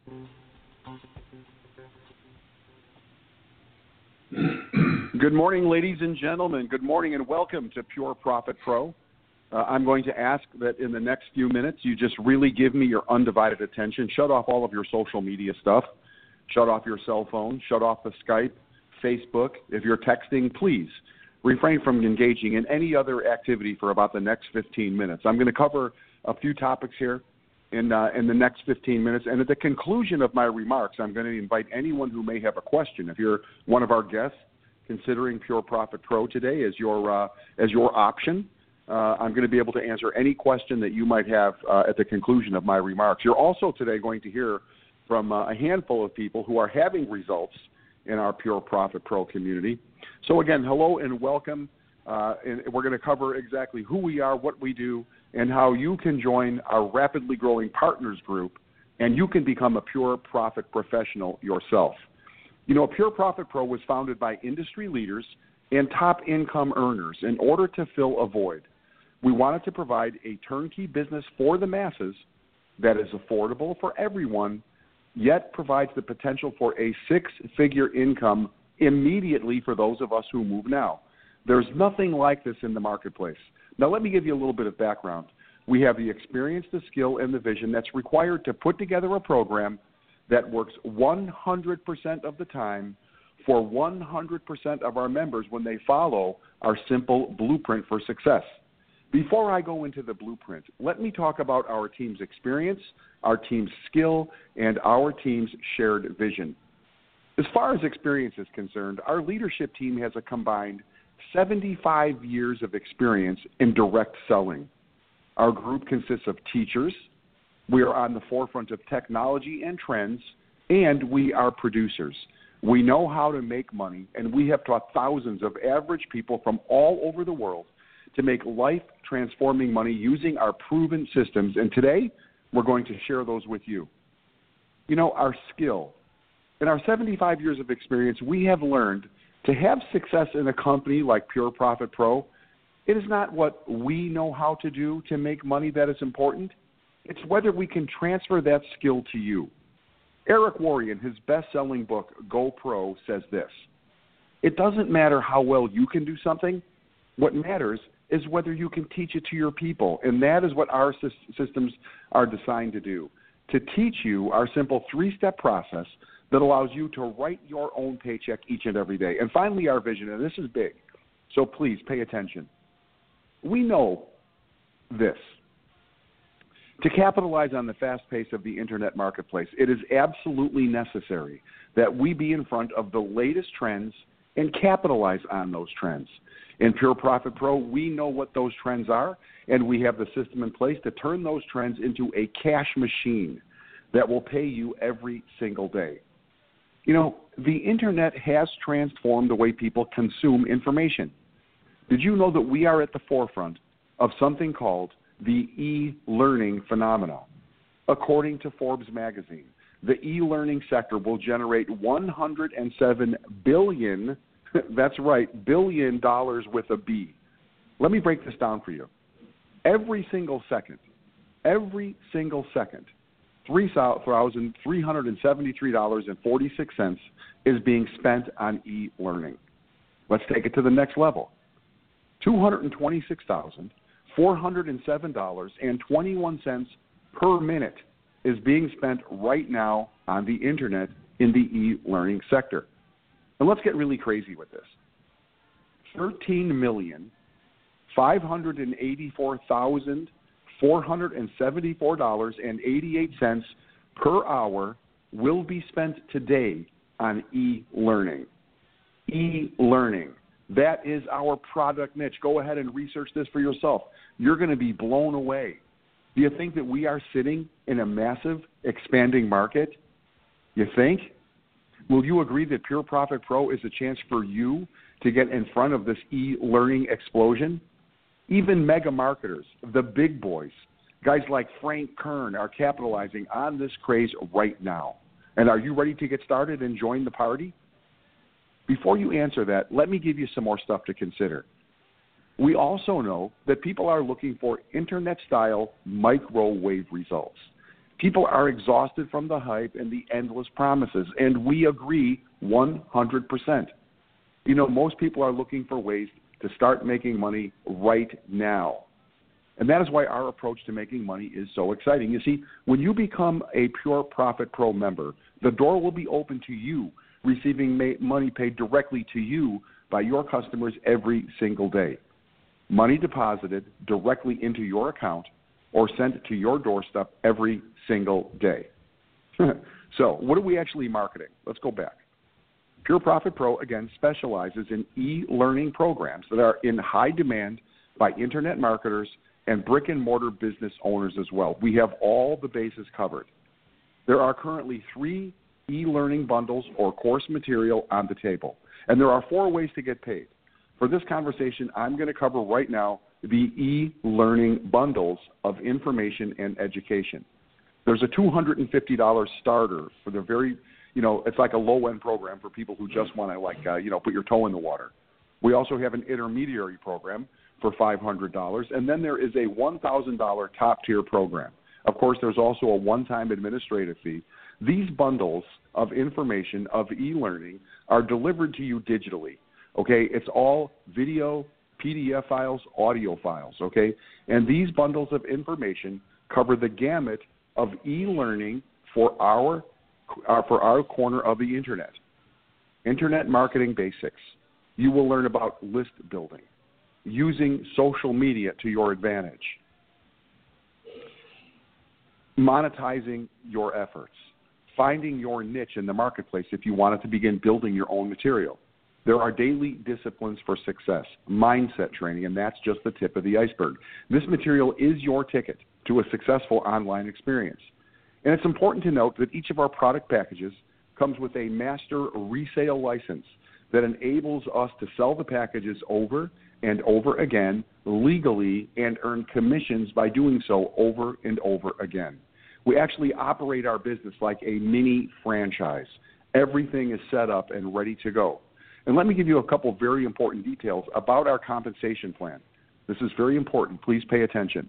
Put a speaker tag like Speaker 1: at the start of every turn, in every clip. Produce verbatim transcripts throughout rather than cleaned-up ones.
Speaker 1: Good morning, ladies and gentlemen. Good morning and welcome to Pure Profit Pro. Uh, I'm going to ask that in the next few minutes you just really give me your undivided attention. Shut off all of your social media stuff. Shut off your cell phone. Shut off the Skype, Facebook. If you're texting, please refrain from engaging in any other activity for about the next fifteen minutes. I'm going to cover a few topics here in, uh, in the next fifteen minutes. And at the conclusion of my remarks, I'm going to invite anyone who may have a question. If you're one of our guests considering Pure Profit Pro today as your, uh, as your option, uh, I'm going to be able to answer any question that you might have uh, at the conclusion of my remarks. You're also today going to hear from uh, a handful of people who are having results in our Pure Profit Pro community. So again, hello and welcome. Uh, and we're going to cover exactly who we are, what we do, and how you can join our rapidly growing partners group, and you can become a Pure Profit professional yourself. You know, Pure Profit Pro was founded by industry leaders and top income earners in order to fill a void. We wanted to provide a turnkey business for the masses that is affordable for everyone, yet provides the potential for a six-figure income immediately for those of us who move now. There's nothing like this in the marketplace. Now, let me give you a little bit of background. We have the experience, the skill, and the vision that's required to put together a program that works one hundred percent of the time for one hundred percent of our members when they follow our simple blueprint for success. Before I go into the blueprint, let me talk about our team's experience, our team's skill, and our team's shared vision. As far as experience is concerned, our leadership team has a combined seventy-five years of experience in direct selling. Our group consists of teachers. We are on the forefront of technology and trends, and we are producers. We know how to make money, and we have taught thousands of average people from all over the world to make life-transforming money using our proven systems. And today, we're going to share those with you. You know, our skill. In our seventy-five years of experience, we have learned to have success in a company like Pure Profit Pro. It is not what we know how to do to make money that is important. It's whether we can transfer that skill to you. Eric Worre, in his best-selling book, Go Pro, says this: it doesn't matter how well you can do something. What matters is whether you can teach it to your people, and that is what our systems are designed to do, to teach you our simple three-step process that allows you to write your own paycheck each and every day. And finally, our vision, and this is big, so please pay attention. We know this. To capitalize on the fast pace of the internet marketplace, it is absolutely necessary that we be in front of the latest trends and capitalize on those trends. In Pure Profit Pro, we know what those trends are, and we have the system in place to turn those trends into a cash machine that will pay you every single day. You know, the internet has transformed the way people consume information. Did you know that we are at the forefront of something called the e-learning phenomena? According to Forbes magazine, the e-learning sector will generate one hundred seven billion dollars, that's right, billion dollars with a B. Let me break this down for you. Every single second, every single second, three thousand three hundred seventy-three dollars and forty-six cents is being spent on e-learning. Let's take it to the next level. two hundred twenty-six thousand four hundred seven dollars and twenty-one cents per minute is being spent right now on the internet in the e-learning sector. And let's get really crazy with this. thirteen million five hundred eighty-four thousand four hundred seventy-four dollars and eighty-eight cents per hour will be spent today on e-learning. E-learning. That is our product niche. Go ahead and research this for yourself. You're going to be blown away. Do you think that we are sitting in a massive, expanding market? You think? Will you agree that Pure Profit Pro is a chance for you to get in front of this e-learning explosion? Even mega marketers, the big boys, guys like Frank Kern are capitalizing on this craze right now. And are you ready to get started and join the party? Before you answer that, let me give you some more stuff to consider. We also know that people are looking for internet-style microwave results. People are exhausted from the hype and the endless promises, and we agree one hundred percent. You know, most people are looking for ways to start making money right now. And that is why our approach to making money is so exciting. You see, when you become a Pure Profit Pro member, the door will be open to you, receiving ma- money paid directly to you by your customers every single day. Money deposited directly into your account or sent to your doorstep every single day. So what are we actually marketing? Let's go back. Pure Profit Pro, again, specializes in e-learning programs that are in high demand by internet marketers and brick-and-mortar business owners as well. We have all the bases covered. There are currently three e-learning bundles or course material on the table, and there are four ways to get paid. For this conversation, I'm going to cover right now the e-learning bundles of information and education. There's a two hundred fifty dollars starter for the very, you know, it's like a low-end program for people who just want to, like, uh, you know, put your toe in the water. We also have an intermediary program for five hundred dollars, and then there is a one thousand dollars top-tier program. Of course, there's also a one-time administrative fee. These bundles of information, of e-learning, are delivered to you digitally, okay? It's all video, P D F files, audio files, okay? And these bundles of information cover the gamut of e-learning for our, uh, for our corner of the Internet. Internet marketing basics. You will learn about list building, using social media to your advantage, monetizing your efforts, finding your niche in the marketplace if you wanted to begin building your own material. There are daily disciplines for success, mindset training, and that's just the tip of the iceberg. This material is your ticket to a successful online experience. And it's important to note that each of our product packages comes with a master resale license that enables us to sell the packages over and over again legally and earn commissions by doing so over and over again. We actually operate our business like a mini franchise. Everything is set up and ready to go. And let me give you a couple very important details about our compensation plan. This is very important. Please pay attention.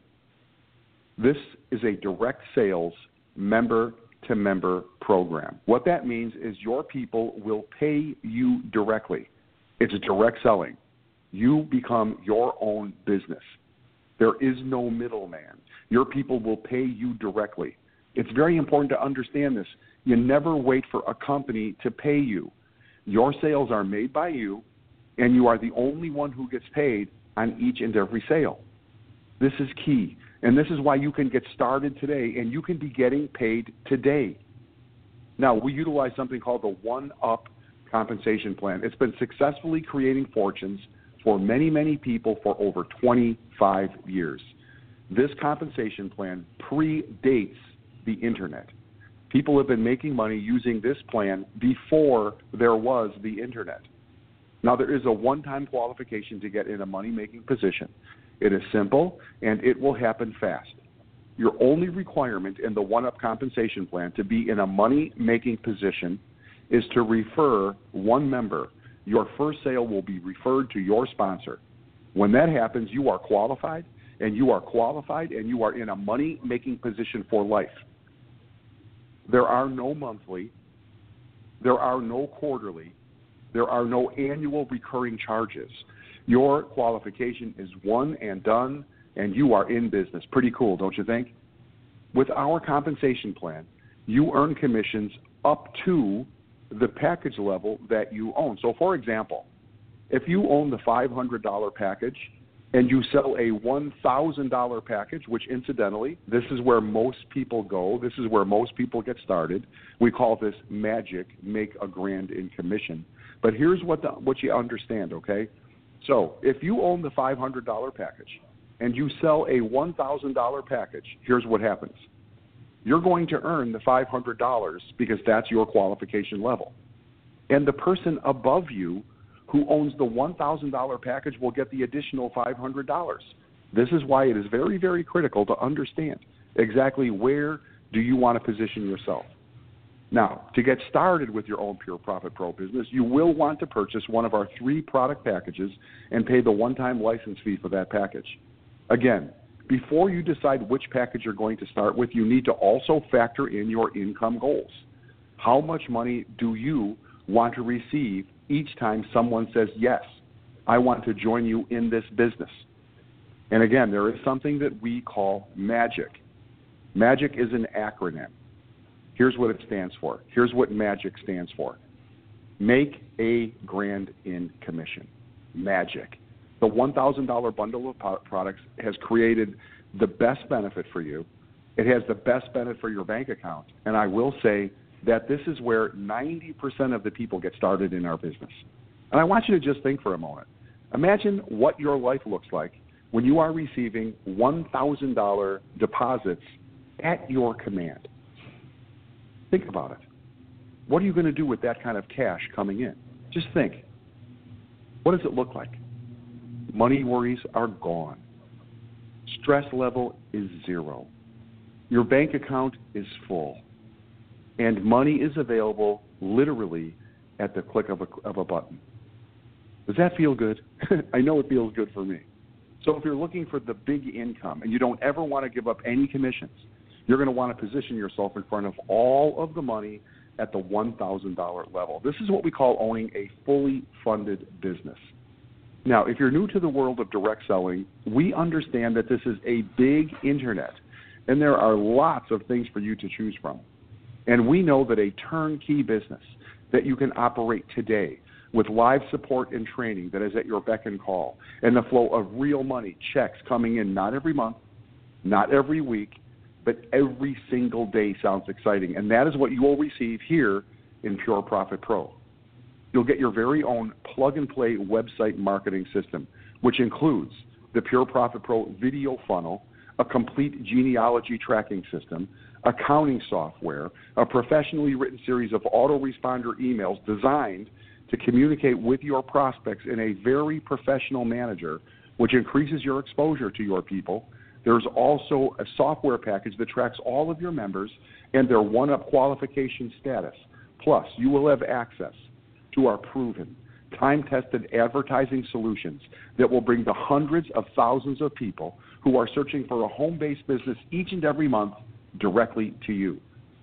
Speaker 1: This is a direct sales member-to-member program. What that means is your people will pay you directly. It's direct selling. You become your own business. There is no middleman. Your people will pay you directly. It's very important to understand this. You never wait for a company to pay you. Your sales are made by you, and you are the only one who gets paid on each and every sale. This is key, and this is why you can get started today, and you can be getting paid today. Now, we utilize something called the one-up compensation plan. It's been successfully creating fortunes for many, many people for over twenty-five years. This compensation plan predates the Internet. People have been making money using this plan before there was the Internet. Now, there is a one-time qualification to get in a money-making position. It is simple, and it will happen fast. Your only requirement in the one-up compensation plan to be in a money-making position is to refer one member. Your first sale will be referred to your sponsor. When that happens, you are qualified, and you are qualified, and you are in a money-making position for life. There are no monthly, there are no quarterly, there are no annual recurring charges. Your qualification is one and done, and you are in business. Pretty cool, don't you think? With our compensation plan, you earn commissions up to the package level that you own. So, for example, if you own the five hundred dollars package and you sell a one thousand dollars package, which incidentally, this is where most people go. This is where most people get started. We call this magic, make a grand in commission. But here's what the, what you understand, okay? So if you own the five hundred dollars package and you sell a one thousand dollars package, here's what happens. You're going to earn the five hundred dollars because that's your qualification level. And the person above you who owns the one thousand dollars package will get the additional five hundred dollars. This is why it is very, very critical to understand exactly where do you want to position yourself. Now, to get started with your own Pure Profit Pro business, you will want to purchase one of our three product packages and pay the one-time license fee for that package. Again, Before you decide which package you're going to start with, you need to also factor in your income goals. How much money do you want to receive each time someone says, yes, I want to join you in this business? And again, there is something that we call MAGIC. MAGIC is an acronym. Here's what it stands for. Here's what MAGIC stands for. Make a grand in commission. MAGIC. The one thousand dollars bundle of products has created the best benefit for you. It has the best benefit for your bank account. And I will say that this is where ninety percent of the people get started in our business. And I want you to just think for a moment. Imagine what your life looks like when you are receiving one thousand dollars deposits at your command. Think about it. What are you going to do with that kind of cash coming in? Just think. What does it look like? Money worries are gone. Stress level is zero. Your bank account is full. And money is available literally at the click of a, of a button. Does that feel good? I know it feels good for me. So if you're looking for the big income and you don't ever want to give up any commissions, you're going to want to position yourself in front of all of the money at the one thousand dollars level. This is what we call owning a fully funded business. Now, if you're new to the world of direct selling, we understand that this is a big internet, and there are lots of things for you to choose from. And we know that a turnkey business that you can operate today with live support and training that is at your beck and call, and the flow of real money, checks coming in not every month, not every week, but every single day sounds exciting. And that is what you will receive here in Pure Profit Pro. You'll get your very own plug-and-play website marketing system, which includes the Pure Profit Pro video funnel, a complete genealogy tracking system, accounting software, a professionally written series of autoresponder emails designed to communicate with your prospects in a very professional manner, which increases your exposure to your people. There's also a software package that tracks all of your members and their one-up qualification status. Plus, you will have access to our proven, time-tested advertising solutions that will bring the hundreds of thousands of people who are searching for a home-based business each and every month directly to you.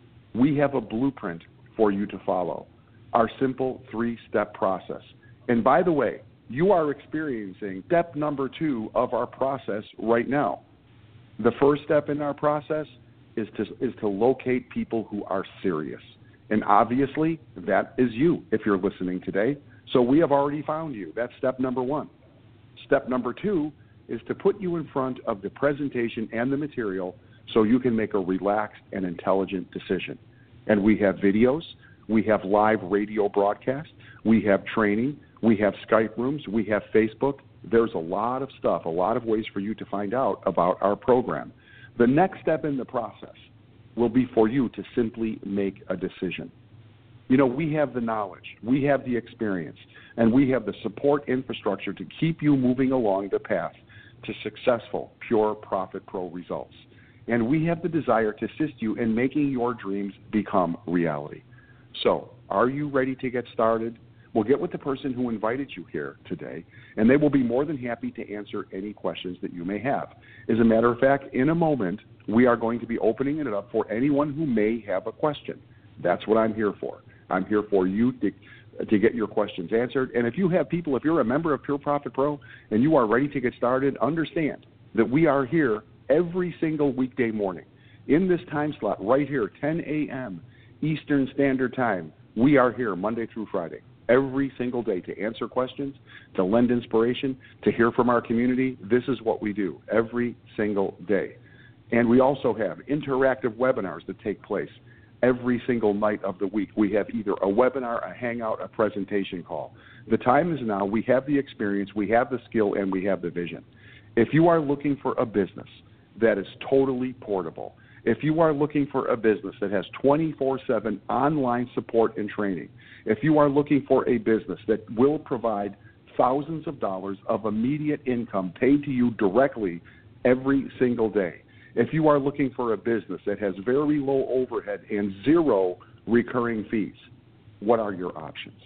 Speaker 1: We have a blueprint for you to follow, our simple three-step process. And by the way, you are experiencing step number two of our process right now. The first step in our process is to, is to locate people who are serious. And obviously, that is you if you're listening today. So we have already found you. That's step number one. Step number two is to put you in front of the presentation and the material so you can make a relaxed and intelligent decision. And we have videos. We have live radio broadcasts. We have training. We have Skype rooms. We have Facebook. There's a lot of stuff, a lot of ways for you to find out about our program. The next step in the process will be for you to simply make a decision. You know, we have the knowledge, we have the experience, and we have the support infrastructure to keep you moving along the path to successful Pure Profit Pro results. And we have the desire to assist you in making your dreams become reality. So, are you ready to get started? We'll get with the person who invited you here today, and they will be more than happy to answer any questions that you may have. As a matter of fact, in a moment, we are going to be opening it up for anyone who may have a question. That's what I'm here for. I'm here for you to, to get your questions answered. And if you have people, if you're a member of Pure Profit Pro and you are ready to get started, understand that we are here every single weekday morning in this time slot right here, ten a.m. Eastern Standard Time. We are here Monday through Friday, every single day to answer questions, to lend inspiration, to hear from our community. This is what we do every single day. And we also have interactive webinars that take place every single night of the week. We have either a webinar, a hangout, a presentation call. The time is now. We have the experience, we have the skill, and we have the vision. If you are looking for a business that is totally portable, if you are looking for a business that has twenty-four seven online support and training, if you are looking for a business that will provide thousands of dollars of immediate income paid to you directly every single day, if you are looking for a business that has very low overhead and zero recurring fees, what are your options?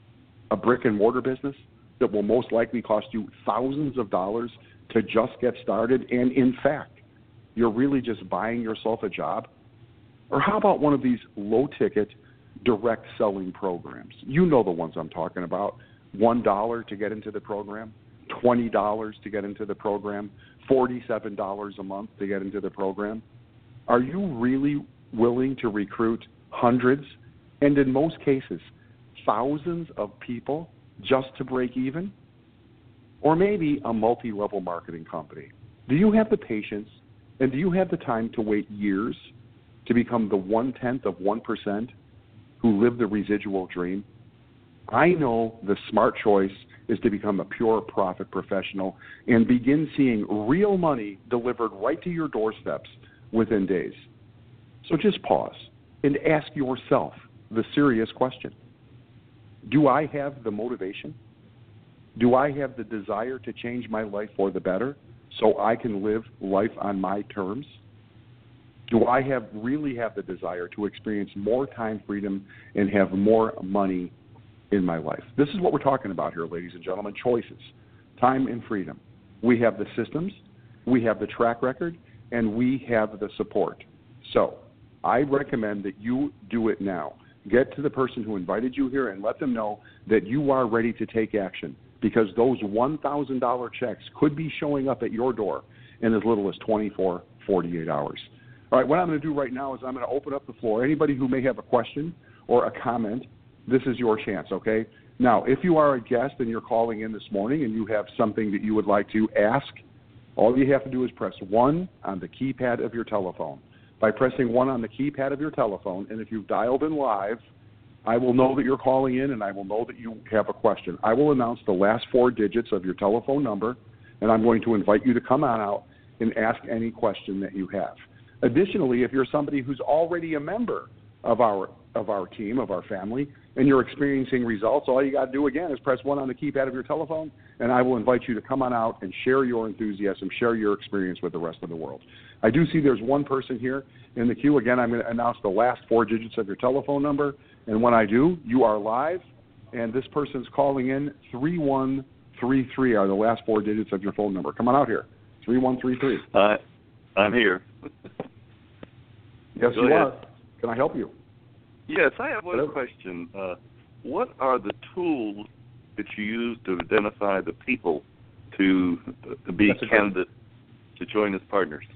Speaker 1: A brick and mortar business that will most likely cost you thousands of dollars to just get started and, in fact, you're really just buying yourself a job? Or how about one of these low-ticket direct selling programs? You know the ones I'm talking about. one dollar to get into the program, twenty dollars to get into the program, forty-seven dollars a month to get into the program. Are you really willing to recruit hundreds, and in most cases, thousands of people just to break even? Or maybe a multi-level marketing company. Do you have the patience and do you have the time to wait years to become the one-tenth of one percent who live the residual dream? I know the smart choice is to become a pure profit professional and begin seeing real money delivered right to your doorsteps within days. So just pause and ask yourself the serious question. Do I have the motivation? Do I have the desire to change my life for the better so I can live life on my terms? Do I have really have the desire to experience more time freedom and have more money in my life? This is what we're talking about here, ladies and gentlemen, choices, time and freedom. We have the systems, we have the track record, and we have the support. So I recommend that you do it now. Get to the person who invited you here and let them know that you are ready to take action, because those one thousand dollars checks could be showing up at your door in as little as twenty-four, forty-eight hours. All right, what I'm going to do right now is I'm going to open up the floor. Anybody who may have a question or a comment, this is your chance, okay? Now, if you are a guest and you're calling in this morning and you have something that you would like to ask, all you have to do is press one on the keypad of your telephone. By pressing one on the keypad of your telephone, and if you've dialed in live, I will know that you're calling in and I will know that you have a question. I will announce the last four digits of your telephone number, and I'm going to invite you to come on out and ask any question that you have. Additionally, if you're somebody who's already a member of our of our team, of our family, and you're experiencing results, all you got to do, again, is press one on the keypad of your telephone, and I will invite you to come on out and share your enthusiasm, share your experience with the rest of the world. I do see there's one person here in the queue. Again, I'm going to announce the last four digits of your telephone number, and when I do, you are live, and this person's calling in. Three one three three are the last four digits of your phone number. Come on out here. three one three three.
Speaker 2: Uh, I'm here.
Speaker 1: Yes,
Speaker 2: Go
Speaker 1: you
Speaker 2: ahead.
Speaker 1: are. Can I help you?
Speaker 2: Yes, I have one
Speaker 1: Hello?
Speaker 2: question. Uh, what are the tools that you use to identify the people to, to be
Speaker 1: That's a
Speaker 2: candidates to join as partners?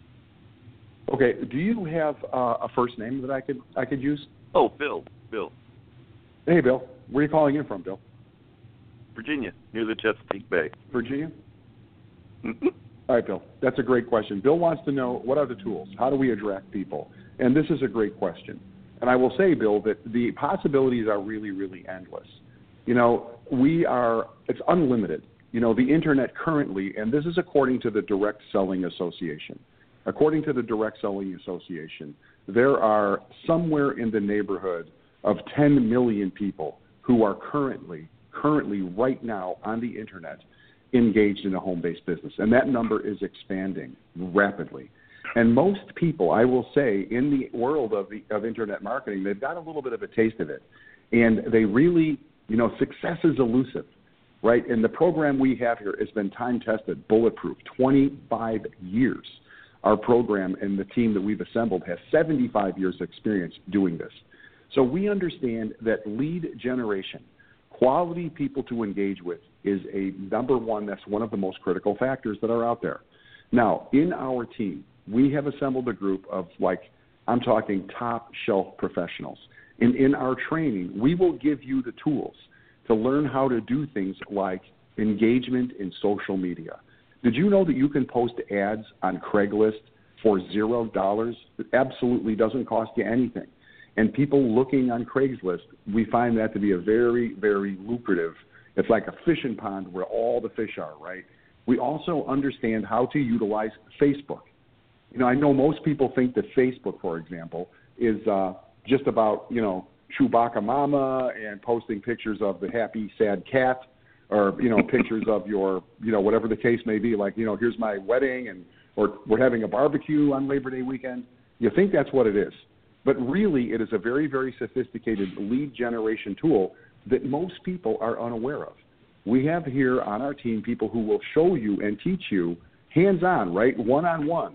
Speaker 1: Okay. Do you have uh, a first name that I could I could use?
Speaker 2: Oh, Bill. Bill.
Speaker 1: Hey, Bill. Where are you calling in from, Bill?
Speaker 2: Virginia, near the Chesapeake Bay.
Speaker 1: Virginia?
Speaker 2: Mm-hmm.
Speaker 1: All right, Bill. That's a great question. Bill wants to know, what are the tools? How do we attract people? And this is a great question. And I will say, Bill, that the possibilities are really, really endless. You know, we are, it's unlimited. You know, the Internet currently, and this is according to the Direct Selling Association. According to the Direct Selling Association, there are somewhere in the neighborhood of ten million people who are currently, currently right now on the Internet engaged in a home-based business. And that number is expanding rapidly. And most people, I will say, in the world of the of Internet marketing, they've got a little bit of a taste of it. And they really, you know, success is elusive, right? And the program we have here has been time-tested, bulletproof, twenty-five years. Our program and the team that we've assembled has seventy-five years of experience doing this. So we understand that lead generation, quality people to engage with, is a number one, that's one of the most critical factors that are out there. Now, in our team, we have assembled a group of, like, I'm talking top shelf professionals. And in our training, we will give you the tools to learn how to do things like engagement in social media. Did you know that you can post ads on Craigslist for zero dollars? It absolutely doesn't cost you anything. And people looking on Craigslist, we find that to be a very, very lucrative. It's like a fishing pond where all the fish are, right? We also understand how to utilize Facebook. You know, I know most people think that Facebook, for example, is uh, just about, you know, Chewbacca Mama and posting pictures of the happy, sad cat, or, you know, pictures of your, you know, whatever the case may be, like, you know, here's my wedding, and or we're having a barbecue on Labor Day weekend. You think that's what it is. But really, it is a very, very sophisticated lead generation tool that most people are unaware of. We have here on our team people who will show you and teach you hands-on, right, one-on-one,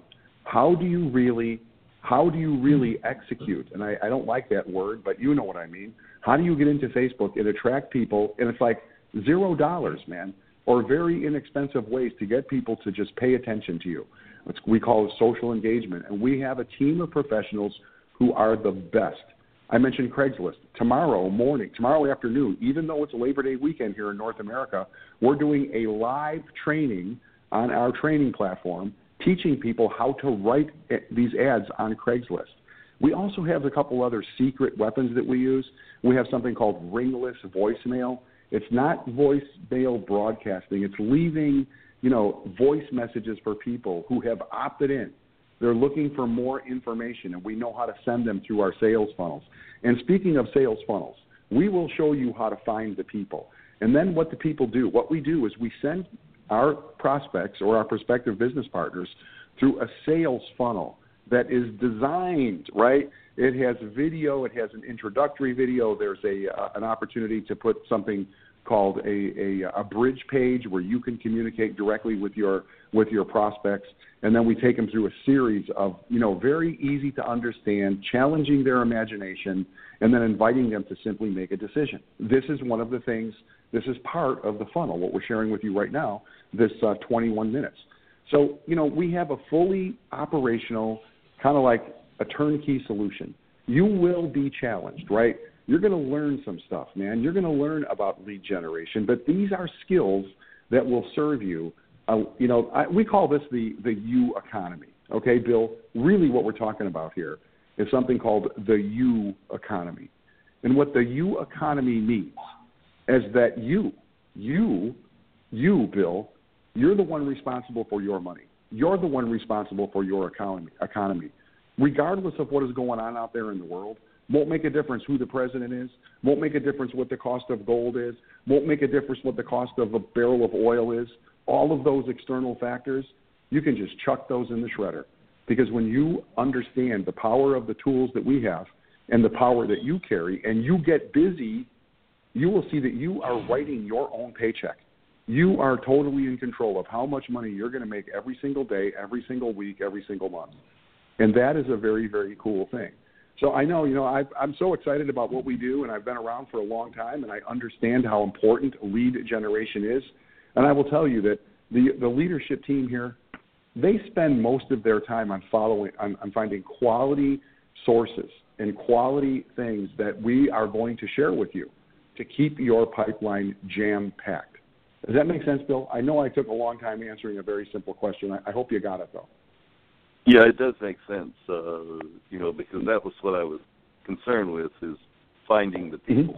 Speaker 1: How do you really, how do you really execute? And I, I don't like that word, but you know what I mean. How do you get into Facebook and attract people? And it's like zero dollars, man, or very inexpensive ways to get people to just pay attention to you. It's, we call it social engagement. And we have a team of professionals who are the best. I mentioned Craigslist. Tomorrow morning, tomorrow afternoon, even though it's a Labor Day weekend here in North America, we're doing a live training on our training platform, teaching people how to write these ads on Craigslist. We also have a couple other secret weapons that we use. We have something called ringless voicemail. It's not voicemail broadcasting. It's leaving, you know, voice messages for people who have opted in. They're looking for more information, and we know how to send them through our sales funnels. And speaking of sales funnels, we will show you how to find the people. And then what the people do, what we do is we send our prospects or our prospective business partners through a sales funnel that is designed, right? It has video. It has an introductory video. There's a uh, an opportunity to put something called a, a, a bridge page where you can communicate directly with your with your prospects. And then we take them through a series of, you know, very easy to understand, challenging their imagination, and then inviting them to simply make a decision. This is one of the things, this is part of the funnel, what we're sharing with you right now, this uh, twenty-one minutes. So, you know, we have a fully operational, kind of like a turnkey solution. You will be challenged, right? You're going to learn some stuff, man. You're going to learn about lead generation, but these are skills that will serve you. Uh, you know, I, we call this the, the U economy. Okay, Bill, really what we're talking about here is something called the U economy. And what the U economy means is that you, you, you, Bill, you're the one responsible for your money. You're the one responsible for your economy, economy. Regardless of what is going on out there in the world, won't make a difference who the president is, won't make a difference what the cost of gold is, won't make a difference what the cost of a barrel of oil is. All of those external factors, you can just chuck those in the shredder. Because when you understand the power of the tools that we have and the power that you carry, and you get busy, you will see that you are writing your own paycheck. You are totally in control of how much money you're going to make every single day, every single week, every single month. And that is a very, very cool thing. So I know, you know, I've, I'm so excited about what we do, and I've been around for a long time, and I understand how important lead generation is. And I will tell you that the, the leadership team here, they spend most of their time on following, on, on finding quality sources and quality things that we are going to share with you to keep your pipeline jam-packed. Does that make sense, Bill? I know I took a long time answering a very simple question. I, I hope you got it, though.
Speaker 2: Yeah, it does make sense, uh, you know, because that was what I was concerned with, is finding the people.
Speaker 1: Mm-hmm.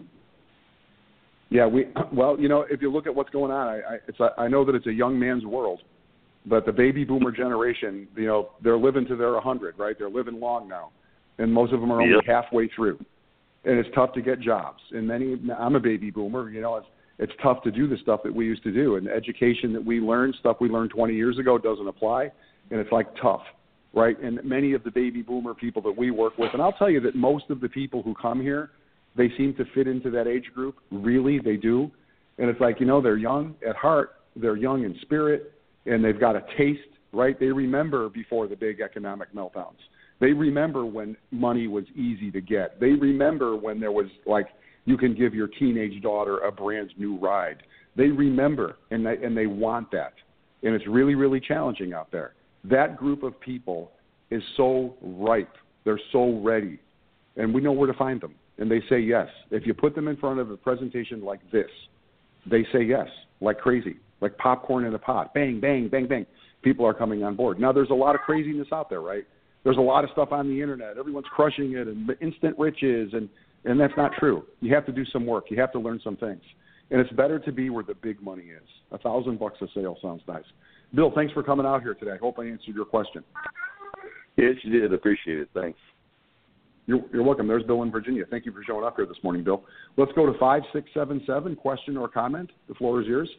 Speaker 1: Yeah, we well, you know, if you look at what's going on, I, I, it's a, I know that it's a young man's world, but the baby boomer generation, you know, they're living to their one hundred, right? They're living long now, and most of them are only yep. halfway through, and it's tough to get jobs. And many, I'm a baby boomer, you know, it's it's tough to do the stuff that we used to do, and the education that we learned, stuff we learned twenty years ago, doesn't apply, and it's like tough. Right, and many of the baby boomer people that we work with, and I'll tell you that most of the people who come here, they seem to fit into that age group. Really, they do. And it's like, you know, they're young at heart, they're young in spirit, and they've got a taste, right? They remember before the big economic meltdowns. They remember when money was easy to get. They remember when there was, like, you can give your teenage daughter a brand new ride. They remember, and they, and they want that. And it's really, really challenging out there. That group of people is so ripe. They're so ready. And we know where to find them. And they say yes. If you put them in front of a presentation like this, they say yes, like crazy, like popcorn in a pot. Bang, bang, bang, bang. People are coming on board. Now, there's a lot of craziness out there, right? There's a lot of stuff on the internet. Everyone's crushing it and instant riches, and, and that's not true. You have to do some work. You have to learn some things. And it's better to be where the big money is. A thousand bucks a sale sounds nice. Bill, thanks for coming out here today. I hope I answered your question.
Speaker 2: Yes, you did. Appreciate it. Thanks.
Speaker 1: You're, you're welcome. There's Bill in Virginia. Thank you for showing up here this morning, Bill. Let's go to five six seven seven, question or comment. The floor is yours.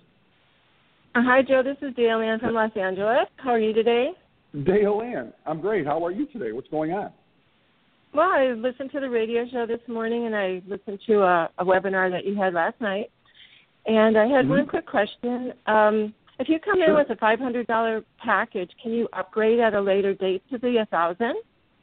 Speaker 3: Uh, hi, Joe. This is Dale Ann from Los Angeles. How are you today?
Speaker 1: Dale Ann. I'm great. How are you today? What's going on?
Speaker 3: Well, I listened to the radio show this morning, and I listened to a, a webinar that you had last night. And I had mm-hmm. one quick question. Um, If you come
Speaker 1: Sure.
Speaker 3: in with a five hundred dollars package, can you upgrade at a later date to the one thousand dollars?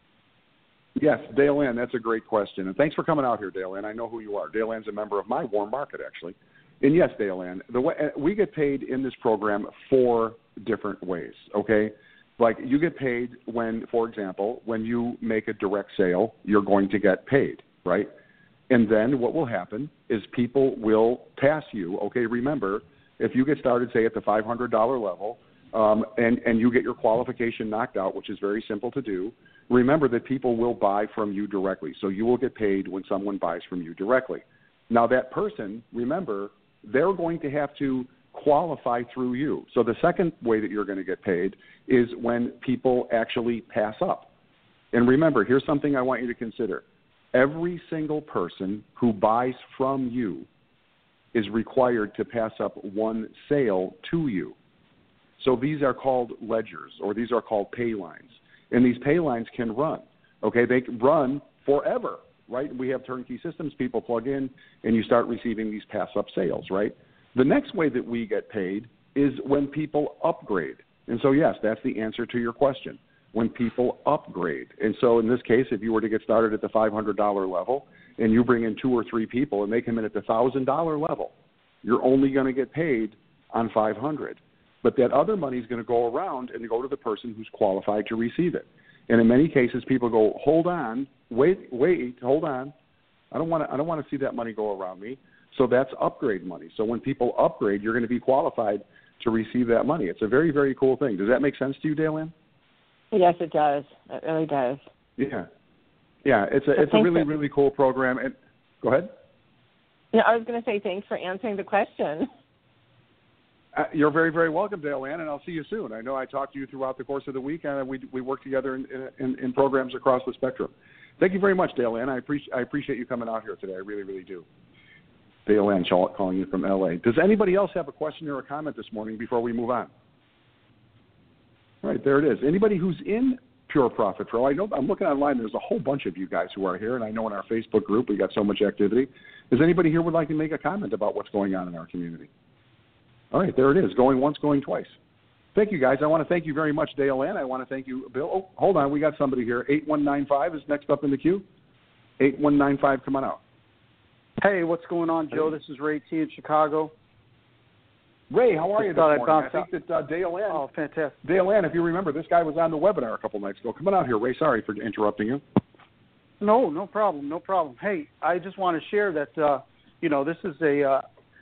Speaker 1: Yes, Dale Ann, that's a great question. And thanks for coming out here, Dale Ann. I know who you are. Dale Ann's a member of my warm market, actually. And yes, Dale Ann, the way, we get paid in this program four different ways, okay? Like you get paid when, for example, when you make a direct sale, you're going to get paid, right? And then what will happen is people will pass you, okay? Remember, if you get started, say, at the five hundred dollars level, um, and, and you get your qualification knocked out, which is very simple to do, remember that people will buy from you directly. So you will get paid when someone buys from you directly. Now, that person, remember, they're going to have to qualify through you. So the second way that you're going to get paid is when people actually pass up. And remember, here's something I want you to consider. Every single person who buys from you is required to pass up one sale to you. So these are called ledgers, or these are called pay lines. And these pay lines can run. Okay, they can run forever, right? We have turnkey systems. People plug in, and you start receiving these pass-up sales, right? The next way that we get paid is when people upgrade. And so, yes, that's the answer to your question, when people upgrade. And so in this case, if you were to get started at the five hundred dollars level and you bring in two or three people and they come in at the one thousand dollars level, you're only going to get paid on five hundred dollars. But that other money is going to go around and go to the person who's qualified to receive it. And in many cases, people go, hold on, wait, wait, hold on. I don't want to I don't want to see that money go around me. So that's upgrade money. So when people upgrade, you're going to be qualified to receive that money. It's a very, very cool thing. Does that make sense to you, Dale Ann?
Speaker 3: Yes, it does. It really does.
Speaker 1: Yeah. Yeah, it's a
Speaker 3: So
Speaker 1: it's a really,
Speaker 3: for,
Speaker 1: really cool program. And go ahead.
Speaker 3: Yeah, I was going to say thanks for answering the question.
Speaker 1: Uh, you're very, very welcome, Dale Ann, and I'll see you soon. I know I talked to you throughout the course of the week, and we we work together in, in, in programs across the spectrum. Thank you very much, Dale Ann. I appreciate I appreciate you coming out here today. I really, really do. Dale Ann calling you from L A. Does anybody else have a question or a comment this morning before we move on? All right, there it is. Anybody who's in Pure Profit Pro, I know I'm looking online. There's a whole bunch of you guys who are here, and I know in our Facebook group we got so much activity. Does anybody here would like to make a comment about what's going on in our community? All right, there it is. Going once, going twice. Thank you, guys. I want to thank you very much, Dale Ann. I want to thank you, Bill. Oh, hold on. We got somebody here. eight one nine five is next up in the queue. eight one nine five, come on out.
Speaker 4: Hey, what's going on, Joe? This is Ray T in Chicago.
Speaker 1: Ray, how are you this
Speaker 4: I
Speaker 1: morning? I think that uh, Dale Ann.
Speaker 4: Oh, fantastic.
Speaker 1: Dale Ann, if you remember, this guy was on the webinar a couple nights ago. Come on out here, Ray. Sorry for interrupting you.
Speaker 4: No, no problem, no problem. Hey, I just want to share that, uh, you know, this is a, uh,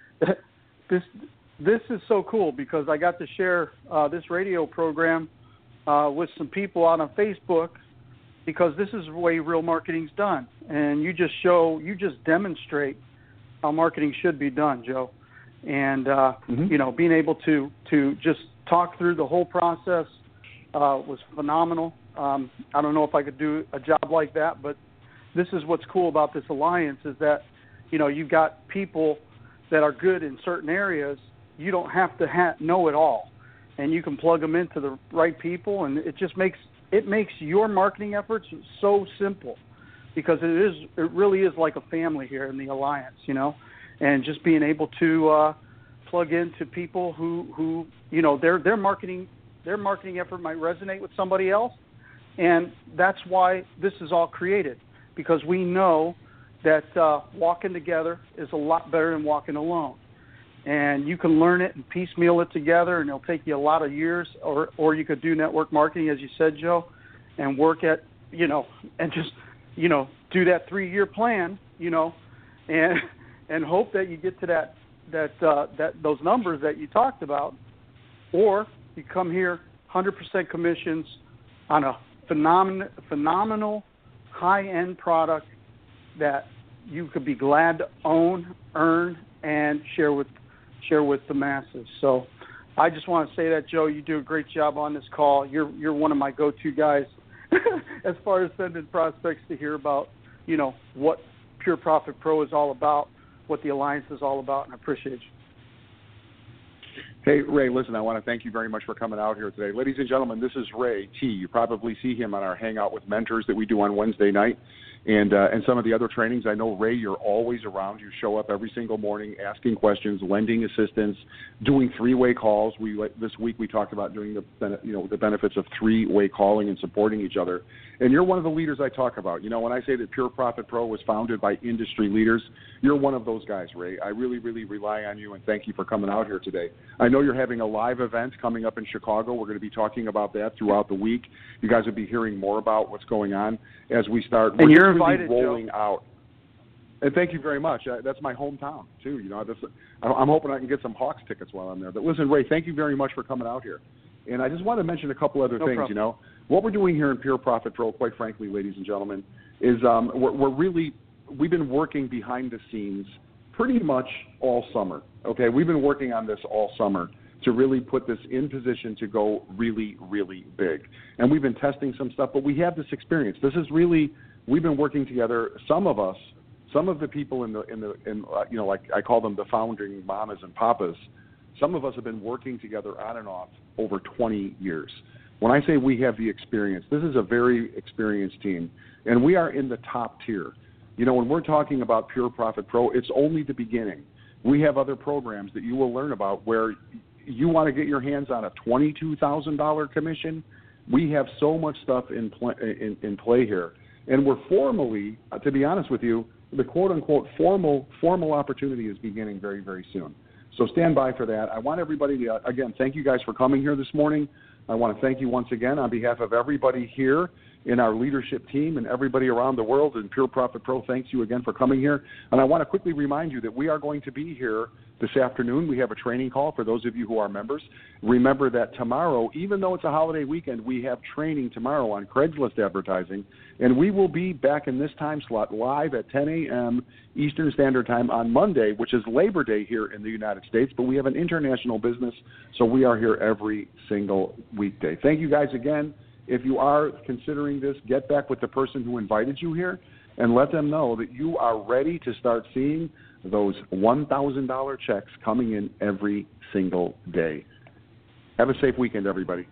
Speaker 4: this this is so cool because I got to share uh, this radio program uh, with some people out on Facebook because this is the way real marketing's done. And you just show, you just demonstrate how marketing should be done, Joe. And, uh, mm-hmm. you know, being able to, to just talk through the whole process uh, was phenomenal. Um, I don't know if I could do a job like that, but this is what's cool about this alliance is that, you know, you've got people that are good in certain areas. You don't have to ha- know it all, and you can plug them into the right people, and it just makes it makes your marketing efforts so simple because it is it really is like a family here in the alliance, you know, and just being able to uh, plug into people who, who you know their their marketing their marketing effort might resonate with somebody else, and that's why this is all created because we know that uh, walking together is a lot better than walking alone. And you can learn it and piecemeal it together, and it'll take you a lot of years, or or you could do network marketing, as you said, Joe, and work at, you know, and just, you know, do that three-year plan, you know, and and hope that you get to that that uh, that those numbers that you talked about, or you come here one hundred percent commissions on a phenomenal, phenomenal high-end product that you could be glad to own, earn, and share with share with the masses. So I just want to say that, Joe, you do a great job on this call. You're you're one of my go-to guys as far as sending prospects to hear about, you know, what Pure Profit Pro is all about, what the Alliance is all about, and I appreciate you.
Speaker 1: Hey, Ray, listen, I want to thank you very much for coming out here today. Ladies and gentlemen, this is Ray T. You probably see him on our Hangout with Mentors that we do on Wednesday night. and uh, and some of the other trainings. I know, Ray, you're always around. You show up every single morning asking questions, lending assistance, doing three-way calls. We This week we talked about doing the you know the benefits of three-way calling and supporting each other. And you're one of the leaders I talk about. You know, when I say that Pure Profit Pro was founded by industry leaders, you're one of those guys, Ray. I really, really rely on you, and thank you for coming out here today. I know you're having a live event coming up in Chicago. We're going to be talking about that throughout the week. You guys will be hearing more about what's going on as we start.
Speaker 4: And
Speaker 1: We're
Speaker 4: you're
Speaker 1: really
Speaker 4: invited,
Speaker 1: rolling
Speaker 4: Joe.
Speaker 1: out. And thank you very much. Uh, that's my hometown, too. You know, that's, I'm hoping I can get some Hawks tickets while I'm there. But listen, Ray, thank you very much for coming out here. And I just want to mention a couple other
Speaker 4: No
Speaker 1: things,
Speaker 4: problem.
Speaker 1: you know. What we're doing here in Pure Profit Pro, quite frankly, ladies and gentlemen, is um, we're, we're really, we've been working behind the scenes pretty much all summer, okay? We've been working on this all summer to really put this in position to go really, really big. And we've been testing some stuff, but we have this experience. This is really, we've been working together, some of us, some of the people in the, in the, in, uh, you know, like I call them the founding mamas and papas, some of us have been working together on and off over twenty years. When I say we have the experience, this is a very experienced team, and we are in the top tier. You know, when we're talking about Pure Profit Pro, it's only the beginning. We have other programs that you will learn about where you want to get your hands on a twenty-two thousand dollars commission. We have so much stuff in, pl- in, in play here. And we're formally, uh, to be honest with you, the quote-unquote formal formal opportunity is beginning very, very soon. So stand by for that. I want everybody to, again, thank you guys for coming here this morning. I want to thank you once again on behalf of everybody here in our leadership team and everybody around the world. And Pure Profit Pro, thanks you again for coming here. And I want to quickly remind you that we are going to be here this afternoon. We have a training call for those of you who are members. Remember that tomorrow, even though it's a holiday weekend, we have training tomorrow on Craigslist advertising. And we will be back in this time slot live at ten a.m. Eastern Standard Time on Monday, which is Labor Day here in the United States. But we have an international business, so we are here every single weekday. Thank you guys again. If you are considering this, get back with the person who invited you here and let them know that you are ready to start seeing those one thousand dollars checks coming in every single day. Have a safe weekend, everybody.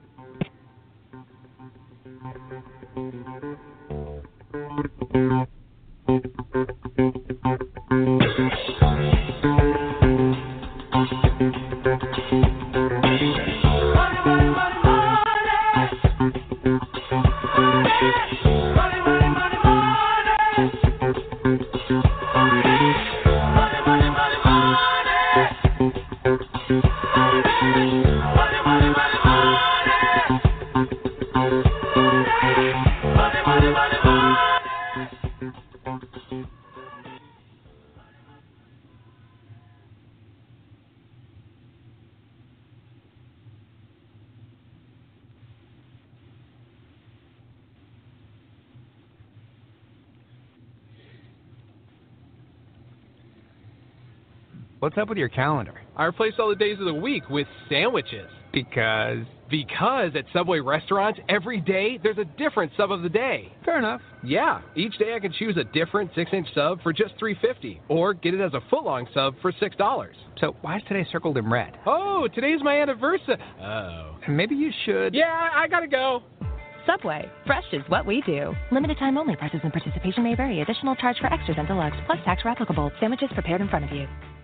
Speaker 5: What's up with your calendar?
Speaker 6: I replaced all the days of the week with sandwiches.
Speaker 5: Because...
Speaker 6: Because at Subway restaurants, every day, there's a different sub of the day.
Speaker 5: Fair enough.
Speaker 6: Yeah, each day I can choose a different six-inch sub for just three dollars and fifty cents, or get it as a foot-long sub for six dollars.
Speaker 5: So why is today circled in red?
Speaker 6: Oh, today's my anniversary. Oh.
Speaker 5: Maybe you should...
Speaker 6: Yeah, I gotta go.
Speaker 7: Subway. Fresh is what we do. Limited time only. Prices and participation may vary. Additional charge for extras and deluxe, plus tax were applicable. Sandwiches prepared in front of you.